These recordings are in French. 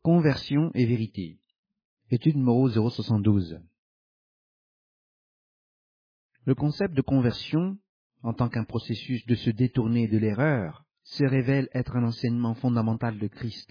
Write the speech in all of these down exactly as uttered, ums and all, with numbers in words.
Conversion et vérité. Étude numéro zéro soixante-douze. Le concept de conversion, en tant qu'un processus de se détourner de l'erreur, se révèle être un enseignement fondamental de Christ.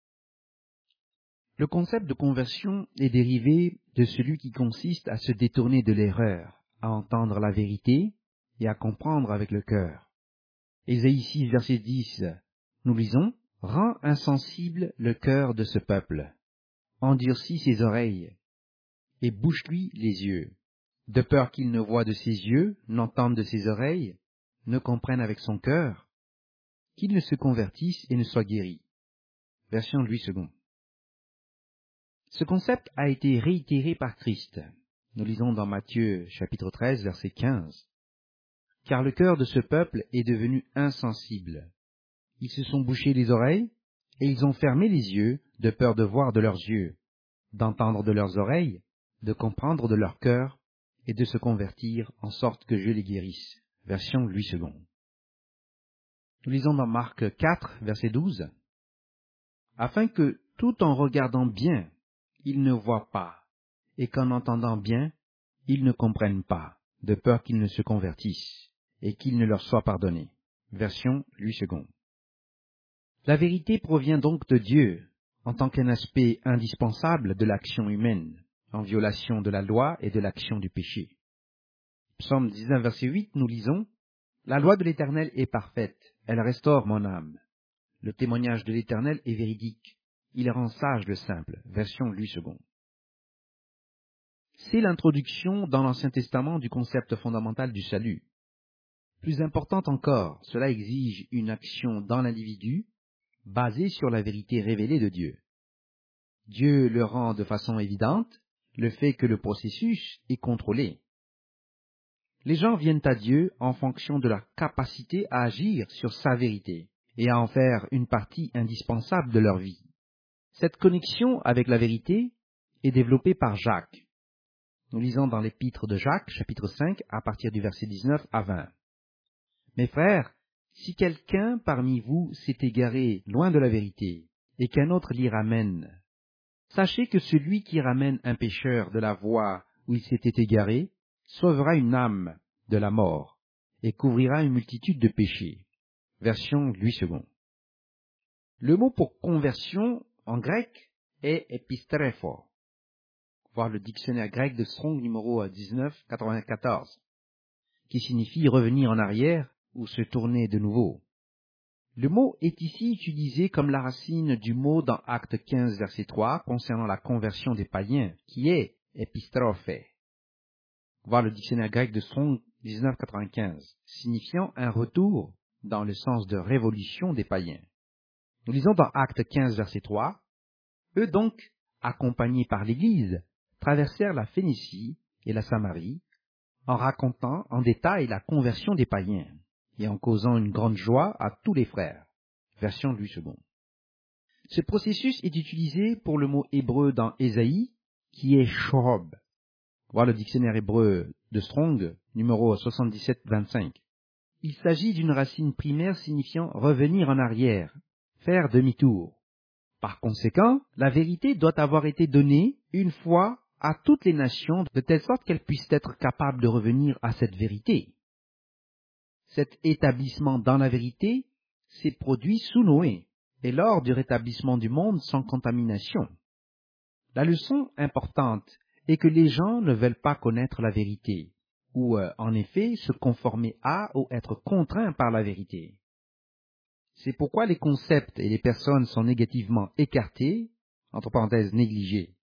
Le concept de conversion est dérivé de celui qui consiste à se détourner de l'erreur, à entendre la vérité et à comprendre avec le cœur. Ésaïe six, verset dix, nous lisons « Rends insensible le cœur de ce peuple, endurcis ses oreilles, et bouche-lui les yeux, de peur qu'il ne voie de ses yeux, n'entende de ses oreilles, ne comprenne avec son cœur, qu'il ne se convertisse et ne soit guéri. » Version Louis second. Ce concept a été réitéré par Christ. Nous lisons dans Matthieu chapitre treize, verset quinze. « Car le cœur de ce peuple est devenu insensible. Ils se sont bouchés les oreilles, et ils ont fermé les yeux, de peur de voir de leurs yeux, d'entendre de leurs oreilles, de comprendre de leur cœur, et de se convertir, en sorte que je les guérisse. » Version Louis second. Nous lisons dans Marc quatre, verset douze. « Afin que, tout en regardant bien, ils ne voient pas, et qu'en entendant bien, ils ne comprennent pas, de peur qu'ils ne se convertissent, et qu'il ne leur soit pardonné. » Version Louis second. La vérité provient donc de Dieu, en tant qu'un aspect indispensable de l'action humaine, en violation de la loi et de l'action du péché. Psaume dix-neuf, verset huit, nous lisons « La loi de l'Éternel est parfaite, elle restaure mon âme. Le témoignage de l'Éternel est véridique, il rend sage le simple. » Version Louis second. C'est l'introduction dans l'Ancien Testament du concept fondamental du salut. Plus importante encore, cela exige une action dans l'individu, basée sur la vérité révélée de Dieu. Dieu le rend de façon évidente, le fait que le processus est contrôlé. Les gens viennent à Dieu en fonction de leur capacité à agir sur sa vérité et à en faire une partie indispensable de leur vie. Cette connexion avec la vérité est développée par Jacques. Nous lisons dans l'épître de Jacques, chapitre cinq, à partir du verset dix-neuf à vingt. « Mes frères, si quelqu'un parmi vous s'est égaré loin de la vérité, et qu'un autre l'y ramène, sachez que celui qui ramène un pécheur de la voie où il s'était égaré sauvera une âme de la mort et couvrira une multitude de péchés. » Version Louis second. Le mot pour conversion en grec est épistrépho, voir le dictionnaire grec de Strong numéro dix-neuf quatre-vingt-quatorze, qui signifie revenir en arrière ou se tourner de nouveau. Le mot est ici utilisé comme la racine du mot dans Acte quinze, verset trois, concernant la conversion des païens, qui est épistrophé. Voir le dictionnaire grec de Strong dix-neuf quatre-vingt-quinze, signifiant un retour dans le sens de révolution des païens. Nous lisons dans Acte quinze, verset trois, « Eux donc, accompagnés par l'Église, traversèrent la Phénicie et la Samarie, en racontant en détail la conversion des païens, et en causant une grande joie à tous les frères. » Version Louis second. Ce processus est utilisé pour le mot hébreu dans Ésaïe, qui est shohob. Voir le dictionnaire hébreu de Strong, numéro soixante-dix-sept vingt-cinq. Il s'agit d'une racine primaire signifiant revenir en arrière, faire demi-tour. Par conséquent, la vérité doit avoir été donnée une fois à toutes les nations, de telle sorte qu'elles puissent être capables de revenir à cette vérité. Cet établissement dans la vérité s'est produit sous Noé, et lors du rétablissement du monde sans contamination. La leçon importante est que les gens ne veulent pas connaître la vérité, ou euh, en effet se conformer à ou être contraints par la vérité. C'est pourquoi les concepts et les personnes sont négativement écartés, entre parenthèses négligés.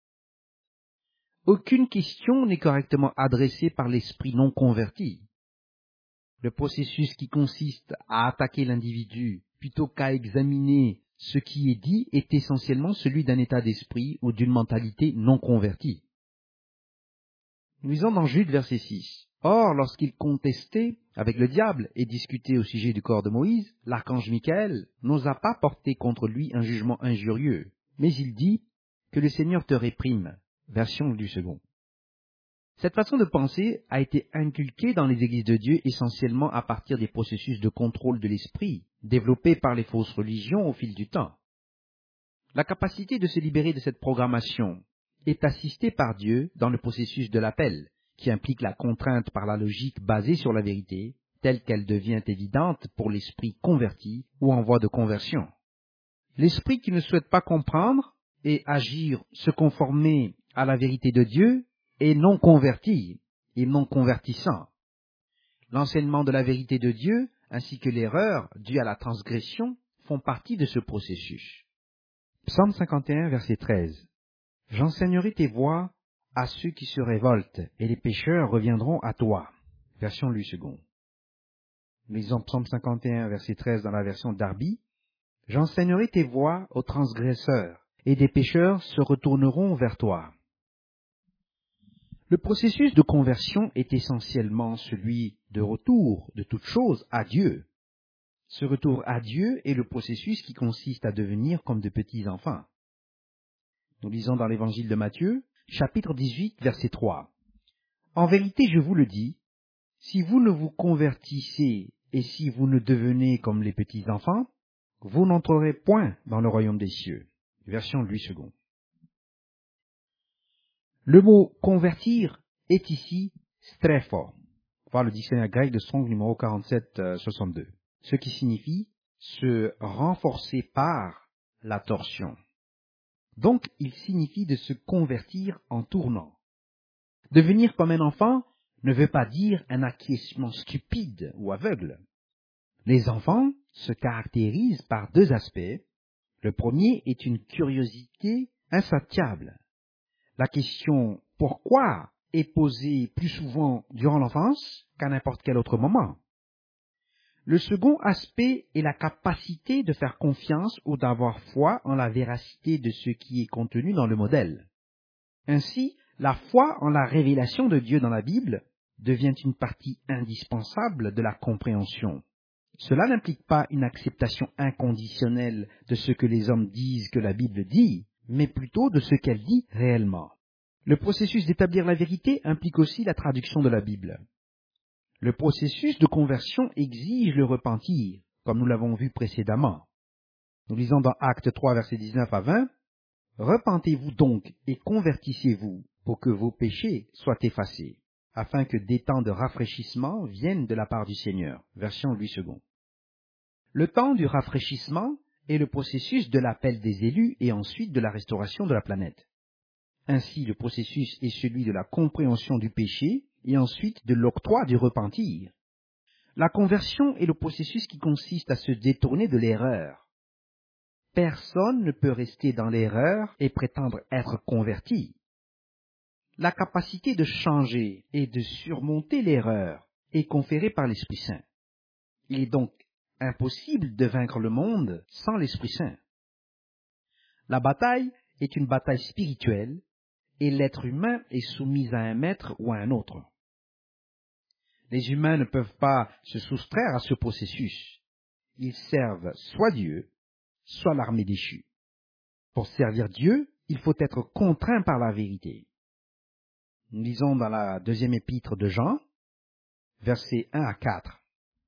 Aucune question n'est correctement adressée par l'esprit non converti. Le processus qui consiste à attaquer l'individu plutôt qu'à examiner ce qui est dit est essentiellement celui d'un état d'esprit ou d'une mentalité non convertie. Nous lisons dans Jude verset six. « Or, lorsqu'il contestait avec le diable et discutait au sujet du corps de Moïse, l'archange Michaël n'osa pas porter contre lui un jugement injurieux, mais il dit que le Seigneur te réprime. » Version du second. Cette façon de penser a été inculquée dans les églises de Dieu essentiellement à partir des processus de contrôle de l'esprit, développés par les fausses religions au fil du temps. La capacité de se libérer de cette programmation est assistée par Dieu dans le processus de l'appel, qui implique la contrainte par la logique basée sur la vérité, telle qu'elle devient évidente pour l'esprit converti ou en voie de conversion. L'esprit qui ne souhaite pas comprendre et agir, se conformer à la vérité de Dieu est non converti et non convertissant. L'enseignement de la vérité de Dieu ainsi que l'erreur due à la transgression font partie de ce processus. Psaume cinquante et un, verset treize. J'enseignerai tes voies à ceux qui se révoltent, et les pécheurs reviendront à toi. Version Louis second. Lisons Psaume cinquante et un, verset treize dans la version Darby. J'enseignerai tes voies aux transgresseurs, et des pécheurs se retourneront vers toi. Le processus de conversion est essentiellement celui de retour de toute chose à Dieu. Ce retour à Dieu est le processus qui consiste à devenir comme de petits enfants. Nous lisons dans l'évangile de Matthieu, chapitre dix-huit, verset trois. En vérité, je vous le dis, si vous ne vous convertissez et si vous ne devenez comme les petits enfants, vous n'entrerez point dans le royaume des cieux. Version Louis second. Le mot convertir est ici strepho, voir le dictionnaire grec de Strong numéro quarante-sept soixante-deux, ce qui signifie se renforcer par la torsion. Donc, il signifie de se convertir en tournant. Devenir comme un enfant ne veut pas dire un acquiescement stupide ou aveugle. Les enfants se caractérisent par deux aspects. Le premier est une curiosité insatiable. La question « pourquoi » est posée plus souvent durant l'enfance qu'à n'importe quel autre moment. Le second aspect est la capacité de faire confiance ou d'avoir foi en la véracité de ce qui est contenu dans le modèle. Ainsi, la foi en la révélation de Dieu dans la Bible devient une partie indispensable de la compréhension. Cela n'implique pas une acceptation inconditionnelle de ce que les hommes disent que la Bible dit, mais plutôt de ce qu'elle dit réellement. Le processus d'établir la vérité implique aussi la traduction de la Bible. Le processus de conversion exige le repentir, comme nous l'avons vu précédemment. Nous lisons dans Actes trois, versets dix-neuf à vingt, « Repentez-vous donc et convertissez-vous pour que vos péchés soient effacés, afin que des temps de rafraîchissement viennent de la part du Seigneur. » Version Louis second. Le temps du rafraîchissement est le processus de l'appel des élus et ensuite de la restauration de la planète. Ainsi, le processus est celui de la compréhension du péché et ensuite de l'octroi du repentir. La conversion est le processus qui consiste à se détourner de l'erreur. Personne ne peut rester dans l'erreur et prétendre être converti. La capacité de changer et de surmonter l'erreur est conférée par l'Esprit Saint. Il est donc impossible de vaincre le monde sans l'Esprit Saint. La bataille est une bataille spirituelle et l'être humain est soumis à un maître ou à un autre. Les humains ne peuvent pas se soustraire à ce processus. Ils servent soit Dieu, soit l'armée déchue. Pour servir Dieu, il faut être contraint par la vérité. Nous lisons dans la deuxième épître de Jean, versets un à quatre.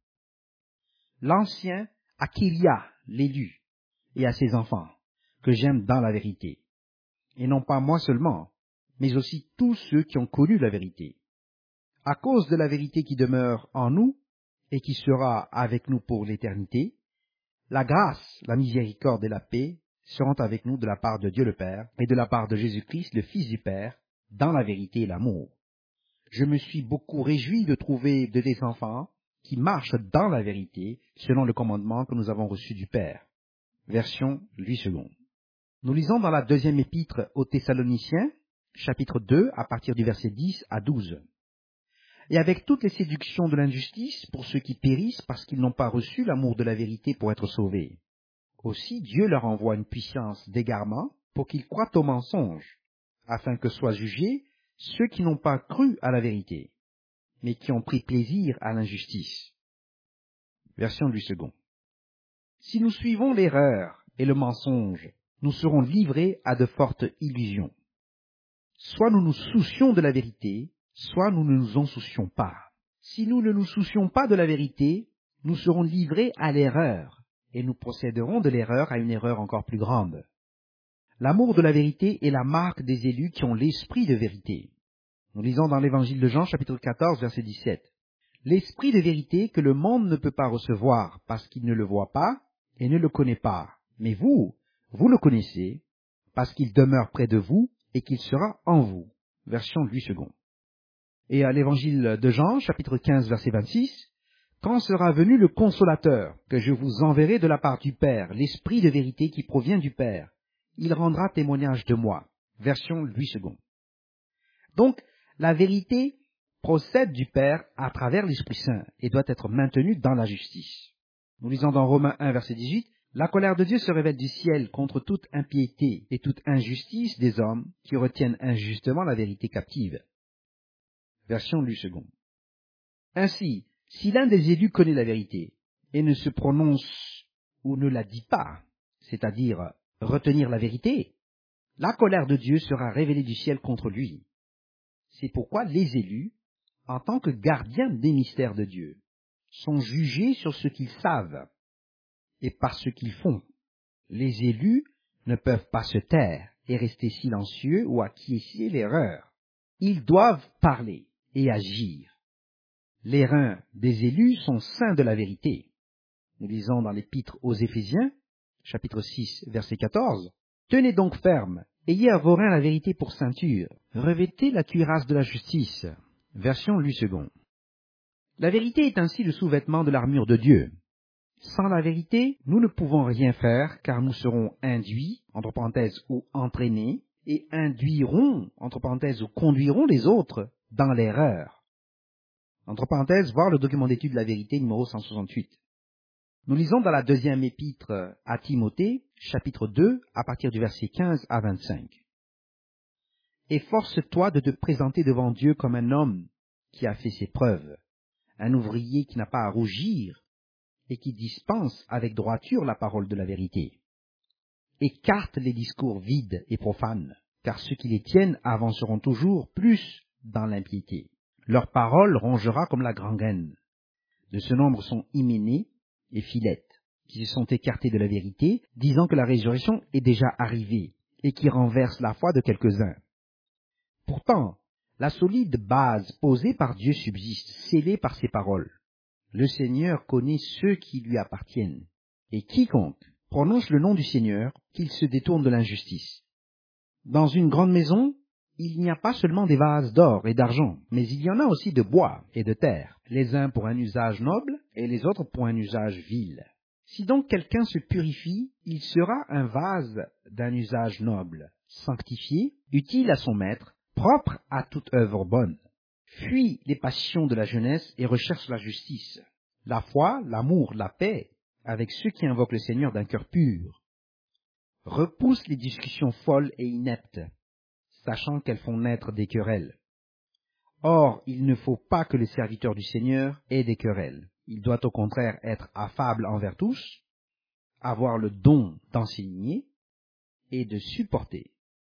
L'ancien à Kélia, l'élu, et à ses enfants, que j'aime dans la vérité. Et non pas moi seulement, mais aussi tous ceux qui ont connu la vérité. À cause de la vérité qui demeure en nous et qui sera avec nous pour l'éternité, la grâce, la miséricorde et la paix seront avec nous de la part de Dieu le Père et de la part de Jésus-Christ, le Fils du Père, dans la vérité et l'amour. Je me suis beaucoup réjoui de trouver de tes enfants qui marchent dans la vérité selon le commandement que nous avons reçu du Père. Version Louis second. Nous lisons dans la deuxième épître aux Thessaloniciens, chapitre deux, à partir du verset dix à douze. Et avec toutes les séductions de l'injustice pour ceux qui périssent parce qu'ils n'ont pas reçu l'amour de la vérité pour être sauvés. Aussi Dieu leur envoie une puissance d'égarement pour qu'ils croient au mensonge, afin que soient jugés ceux qui n'ont pas cru à la vérité, mais qui ont pris plaisir à l'injustice. Version Louis second. Si nous suivons l'erreur et le mensonge, nous serons livrés à de fortes illusions. Soit nous nous soucions de la vérité, soit nous ne nous en soucions pas. Si nous ne nous soucions pas de la vérité, nous serons livrés à l'erreur, et nous procéderons de l'erreur à une erreur encore plus grande. L'amour de la vérité est la marque des élus qui ont l'esprit de vérité. Nous lisons dans l'Évangile de Jean, chapitre quatorze, verset dix-sept. L'esprit de vérité que le monde ne peut pas recevoir parce qu'il ne le voit pas et ne le connaît pas. Mais vous, vous le connaissez parce qu'il demeure près de vous et qu'il sera en vous. Version Louis second. Et à l'Évangile de Jean, chapitre quinze, verset vingt-six, « Quand sera venu le Consolateur, que je vous enverrai de la part du Père, l'Esprit de vérité qui provient du Père, il rendra témoignage de moi. » Version Louis second. Donc, la vérité procède du Père à travers l'Esprit Saint et doit être maintenue dans la justice. Nous lisons dans Romains un, verset dix-huit, « La colère de Dieu se révèle du ciel contre toute impiété et toute injustice des hommes qui retiennent injustement la vérité captive. » Version Louis second. Ainsi, si l'un des élus connaît la vérité et ne se prononce ou ne la dit pas, c'est-à-dire retenir la vérité, la colère de Dieu sera révélée du ciel contre lui. C'est pourquoi les élus, en tant que gardiens des mystères de Dieu, sont jugés sur ce qu'ils savent et par ce qu'ils font. Les élus ne peuvent pas se taire et rester silencieux ou acquiescer l'erreur. Ils doivent parler et agir. Les reins des élus sont ceints de la vérité. Nous lisons dans l'Épître aux Éphésiens, chapitre six, verset quatorze, « Tenez donc ferme, ayez à vos reins la vérité pour ceinture, revêtez la cuirasse de la justice. » Version Louis second. La vérité est ainsi le sous-vêtement de l'armure de Dieu. Sans la vérité, nous ne pouvons rien faire, car nous serons induits, entre parenthèses, ou entraînés, et induiront, entre parenthèses, ou conduiront les autres dans l'erreur. Entre parenthèses, voir le document d'étude de la vérité numéro cent soixante-huit. Nous lisons dans la deuxième épître à Timothée, chapitre deux, à partir du verset quinze à vingt-cinq. « Efforce-toi de te présenter devant Dieu comme un homme qui a fait ses preuves, un ouvrier qui n'a pas à rougir et qui dispense avec droiture la parole de la vérité. Écarte les discours vides et profanes, car ceux qui les tiennent avanceront toujours plus dans l'impiété. Leur parole rongera comme la gangrène. De ce nombre sont Hyménée et Philette, qui se sont écartés de la vérité, disant que la résurrection est déjà arrivée, et qui renversent la foi de quelques-uns. Pourtant, la solide base posée par Dieu subsiste, scellée par ses paroles. Le Seigneur connaît ceux qui lui appartiennent, et quiconque prononce le nom du Seigneur, qu'il se détourne de l'injustice. Dans une grande maison, il n'y a pas seulement des vases d'or et d'argent, mais il y en a aussi de bois et de terre, les uns pour un usage noble et les autres pour un usage vil. Si donc quelqu'un se purifie, il sera un vase d'un usage noble, sanctifié, utile à son maître, propre à toute œuvre bonne. Fuis les passions de la jeunesse et recherche la justice, la foi, l'amour, la paix, avec ceux qui invoquent le Seigneur d'un cœur pur. Repousse les discussions folles et ineptes, sachant qu'elles font naître des querelles. Or, il ne faut pas que le serviteur du Seigneur ait des querelles. Il doit au contraire être affable envers tous, avoir le don d'enseigner et de supporter.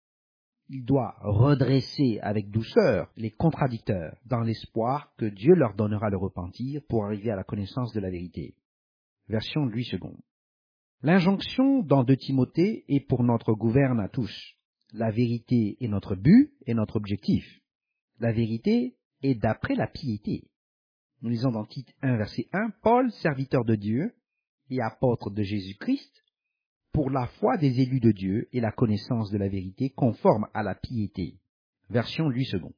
Il doit redresser avec douceur les contradicteurs, dans l'espoir que Dieu leur donnera le repentir pour arriver à la connaissance de la vérité. Version Louis second. L'injonction dans deux Timothée est pour notre gouverne à tous. La vérité est notre but et notre objectif. La vérité est d'après la piété. Nous lisons dans Tite un, verset un, « Paul, serviteur de Dieu et apôtre de Jésus-Christ, pour la foi des élus de Dieu et la connaissance de la vérité conforme à la piété. » Version Louis second.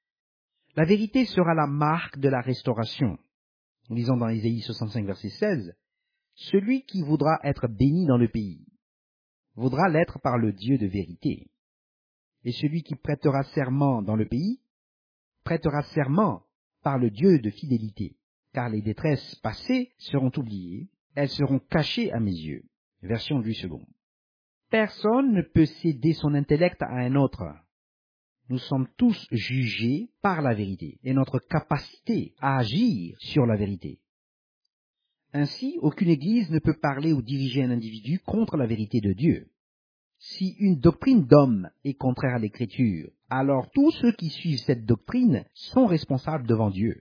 La vérité sera la marque de la restauration. Nous lisons dans Ésaïe soixante-cinq, verset seize, « Celui qui voudra être béni dans le pays voudra l'être par le Dieu de vérité. Et celui qui prêtera serment dans le pays prêtera serment par le Dieu de fidélité, car les détresses passées seront oubliées, elles seront cachées à mes yeux. » Version Louis second. Personne ne peut céder son intellect à un autre. Nous sommes tous jugés par la vérité et notre capacité à agir sur la vérité. Ainsi, aucune Église ne peut parler ou diriger un individu contre la vérité de Dieu. Si une doctrine d'homme est contraire à l'Écriture, alors tous ceux qui suivent cette doctrine sont responsables devant Dieu.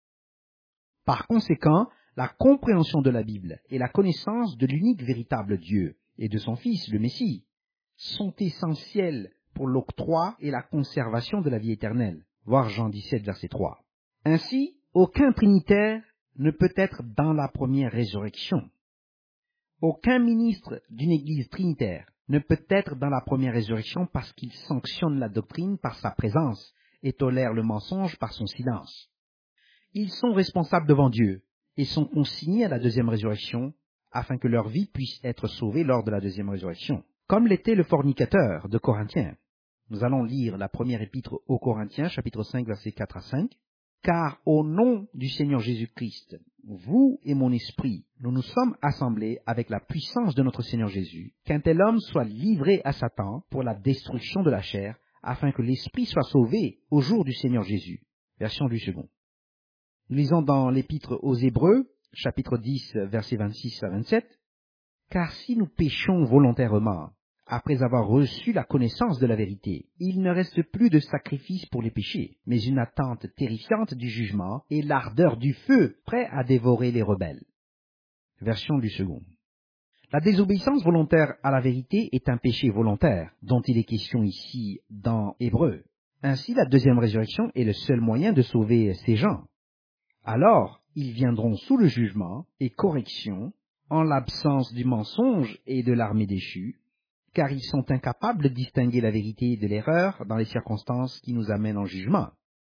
Par conséquent, la compréhension de la Bible et la connaissance de l'unique véritable Dieu et de son Fils, le Messie, sont essentiels pour l'octroi et la conservation de la vie éternelle. Voir Jean dix-sept, verset trois. Ainsi, aucun trinitaire ne peut être dans la première résurrection. Aucun ministre d'une église trinitaire ne peut être dans la première résurrection parce qu'il sanctionne la doctrine par sa présence et tolère le mensonge par son silence. Ils sont responsables devant Dieu et sont consignés à la deuxième résurrection afin que leur vie puisse être sauvée lors de la deuxième résurrection, comme l'était le fornicateur de Corinthiens. Nous allons lire la première épître aux Corinthiens, chapitre cinq, versets quatre à cinq. « Car au nom du Seigneur Jésus-Christ, vous et mon esprit, nous nous sommes assemblés avec la puissance de notre Seigneur Jésus, qu'un tel homme soit livré à Satan pour la destruction de la chair, afin que l'esprit soit sauvé au jour du Seigneur Jésus. » Version du second. Nous lisons dans l'épître aux Hébreux, chapitre dix, versets vingt-six à vingt-sept. « Car si nous péchons volontairement, après avoir reçu la connaissance de la vérité, il ne reste plus de sacrifice pour les péchés, mais une attente terrifiante du jugement et l'ardeur du feu prêt à dévorer les rebelles. » Version du second. La désobéissance volontaire à la vérité est un péché volontaire, dont il est question ici dans Hébreux. Ainsi, la deuxième résurrection est le seul moyen de sauver ces gens. Alors, ils viendront sous le jugement et correction, en l'absence du mensonge et de l'armée déchue, car ils sont incapables de distinguer la vérité de l'erreur dans les circonstances qui nous amènent en jugement.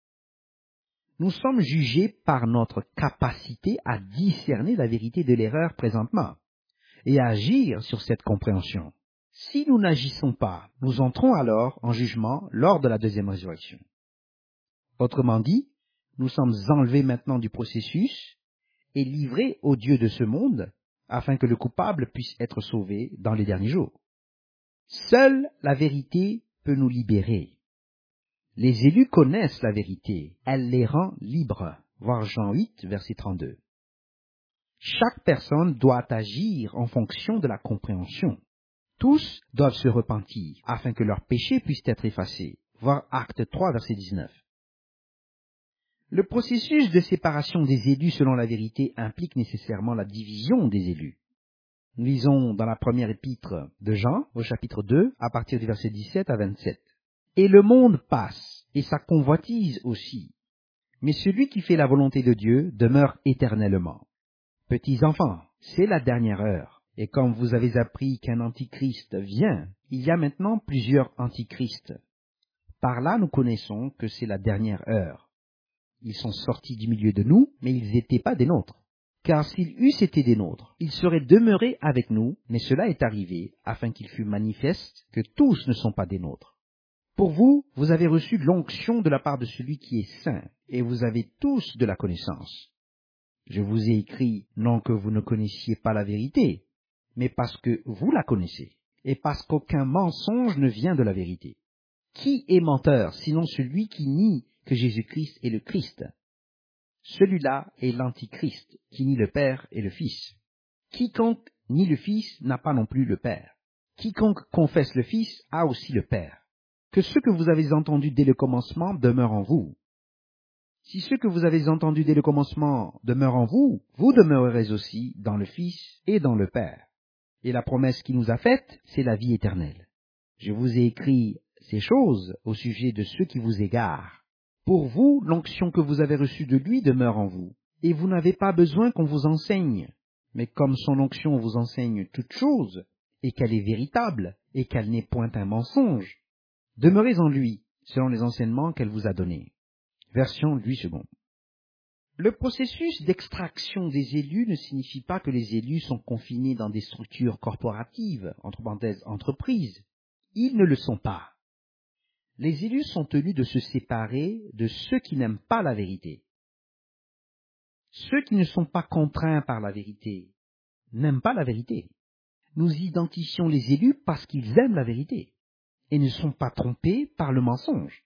Nous sommes jugés par notre capacité à discerner la vérité de l'erreur présentement et à agir sur cette compréhension. Si nous n'agissons pas, nous entrons alors en jugement lors de la deuxième résurrection. Autrement dit, nous sommes enlevés maintenant du processus et livrés au Dieu de ce monde afin que le coupable puisse être sauvé dans les derniers jours. Seule la vérité peut nous libérer. Les élus connaissent la vérité, elle les rend libres. Voir Jean huit, verset trente-deux. Chaque personne doit agir en fonction de la compréhension. Tous doivent se repentir afin que leurs péchés puissent être effacés. Voir Actes trois, verset dix-neuf. Le processus de séparation des élus selon la vérité implique nécessairement la division des élus. Nous lisons dans la première épître de Jean, au chapitre deux, à partir du verset dix-sept à vingt-sept. « Et le monde passe, et sa convoitise aussi. Mais celui qui fait la volonté de Dieu demeure éternellement. Petits enfants, c'est la dernière heure. Et comme vous avez appris qu'un antichrist vient, il y a maintenant plusieurs antichrists. Par là, nous connaissons que c'est la dernière heure. Ils sont sortis du milieu de nous, mais ils n'étaient pas des nôtres. Car s'ils eussent été des nôtres, ils seraient demeurés avec nous, mais cela est arrivé afin qu'il fût manifeste que tous ne sont pas des nôtres. Pour vous, vous avez reçu l'onction de la part de celui qui est saint, et vous avez tous de la connaissance. Je vous ai écrit non que vous ne connaissiez pas la vérité, mais parce que vous la connaissez, et parce qu'aucun mensonge ne vient de la vérité. Qui est menteur, sinon celui qui nie que Jésus-Christ est le Christ? Celui-là est l'Antichrist, qui nie le Père et le Fils. Quiconque nie le Fils n'a pas non plus le Père. Quiconque confesse le Fils a aussi le Père. Que ce que vous avez entendu dès le commencement demeure en vous. Si ce que vous avez entendu dès le commencement demeure en vous, vous demeurerez aussi dans le Fils et dans le Père. Et la promesse qu'il nous a faite, c'est la vie éternelle. Je vous ai écrit ces choses au sujet de ceux qui vous égarent. Pour vous, l'onction que vous avez reçue de lui demeure en vous, et vous n'avez pas besoin qu'on vous enseigne. Mais comme son onction vous enseigne toutes choses, et qu'elle est véritable, et qu'elle n'est point un mensonge, demeurez en lui, selon les enseignements qu'elle vous a donnés. Version Louis second. Le processus d'extraction des élus ne signifie pas que les élus sont confinés dans des structures corporatives, entre parenthèses entreprises. Ils ne le sont pas. Les élus sont tenus de se séparer de ceux qui n'aiment pas la vérité. Ceux qui ne sont pas contraints par la vérité n'aiment pas la vérité. Nous identifions les élus parce qu'ils aiment la vérité et ne sont pas trompés par le mensonge.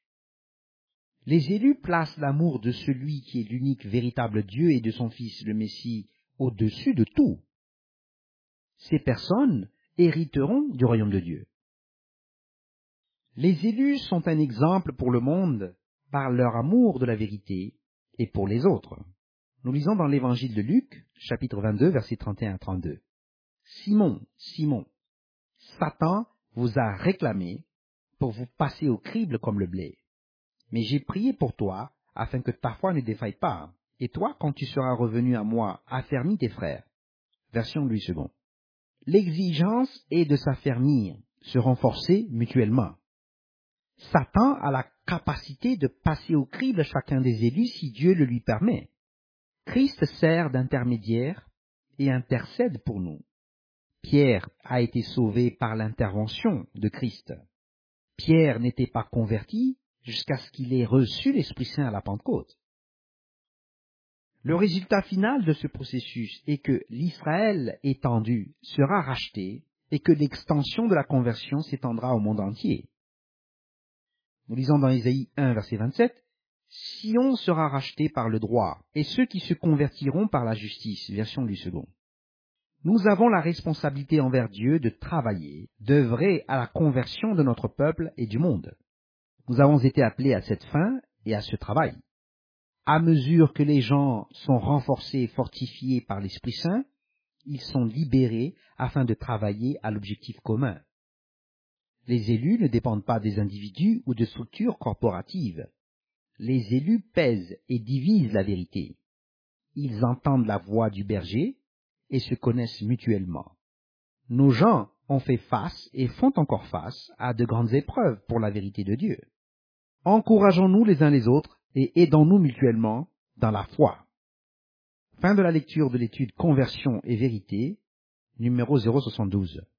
Les élus placent l'amour de celui qui est l'unique véritable Dieu et de son Fils le Messie au-dessus de tout. Ces personnes hériteront du royaume de Dieu. Les élus sont un exemple pour le monde par leur amour de la vérité et pour les autres. Nous lisons dans l'évangile de Luc, chapitre vingt-deux, versets trente et un à trente-deux. « Simon, Simon, Satan vous a réclamé pour vous passer au crible comme le blé. Mais j'ai prié pour toi, afin que ta foi ne défaille pas. Et toi, quand tu seras revenu à moi, affermis tes frères. Version Louis second. L'exigence est de s'affermir, se renforcer mutuellement. Satan a la capacité de passer au crible chacun des élus si Dieu le lui permet. Christ sert d'intermédiaire et intercède pour nous. Pierre a été sauvé par l'intervention de Christ. Pierre n'était pas converti jusqu'à ce qu'il ait reçu l'Esprit Saint à la Pentecôte. Le résultat final de ce processus est que l'Israël étendu sera racheté et que l'extension de la conversion s'étendra au monde entier. Nous lisons dans Ésaïe un, verset vingt-sept, « Sion sera racheté par le droit, et ceux qui se convertiront par la justice. » Version du second. Nous avons la responsabilité envers Dieu de travailler, d'œuvrer à la conversion de notre peuple et du monde. Nous avons été appelés à cette fin et à ce travail. À mesure que les gens sont renforcés et fortifiés par l'Esprit Saint, ils sont libérés afin de travailler à l'objectif commun. Les élus ne dépendent pas des individus ou de structures corporatives. Les élus pèsent et divisent la vérité. Ils entendent la voix du berger et se connaissent mutuellement. Nos gens ont fait face et font encore face à de grandes épreuves pour la vérité de Dieu. Encourageons-nous les uns les autres et aidons-nous mutuellement dans la foi. Fin de la lecture de l'étude Conversion et vérité, numéro zéro soixante-douze.